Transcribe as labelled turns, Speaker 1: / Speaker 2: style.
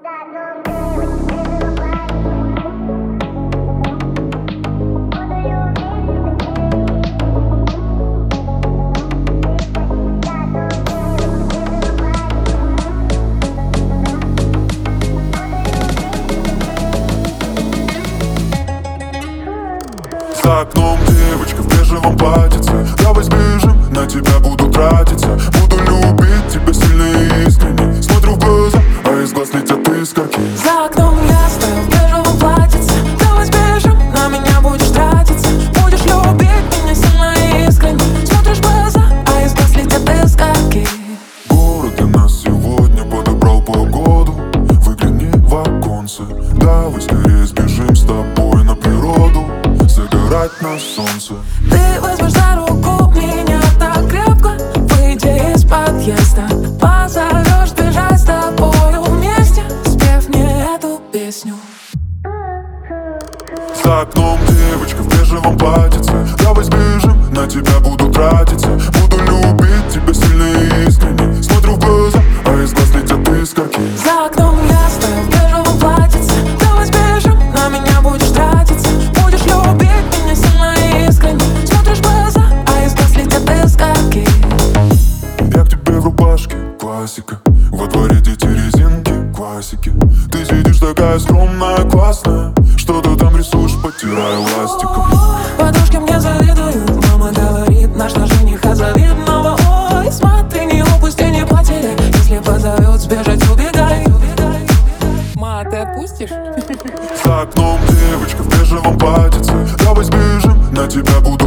Speaker 1: За окном девочка в бежевом платьице. Давай сбежим, на тебя буду тратиться. Буду любить тебя сильно и искренне. Смотрю в глаза, а из глаз летят искорки.
Speaker 2: За окном я стою в бежевом платьице. Давай сбежим, на меня будешь тратиться. Будешь любить меня сильно и искренне. Смотришь в глаза, а из глаз летят искорки.
Speaker 1: Город для нас сегодня подобрал погоду. Выгляни в оконце. Давай скорее сбежим с тобой на природу. Загорать на солнце.
Speaker 2: Ты возьмешь за руку меня так крепко. Выйди из подъезда, позовешь бежать с тобою вместе, спев мне эту песню.
Speaker 1: За окном девочка в бежевом платьице. Давай сбежим, на тебя буду тратиться. Буду любить тебя сильно и искренне. Смотрю в глаза, а из глаз летят искорки.
Speaker 2: За окном я стою в бежевом платьице. Давай сбежим, на меня будешь тратиться. Будешь любить меня сильно и искренне. Смотришь в глаза, а из глаз летят искорки.
Speaker 1: Я к тебе в рубашке, классика. Во дворе дети резинки, классики. Ты сидишь такая скромная, классная. Что ты там рисуешь, потирая ластиком.
Speaker 2: Подружки мне завидуют. Мама говорит, наш жених завидного. Ой, смотри, не упусти, не потери. Если позовет, сбежать, убегай. Ма, ты отпустишь?
Speaker 1: За окном девочка в бежевом платьице. Давай сбежим, на тебя буду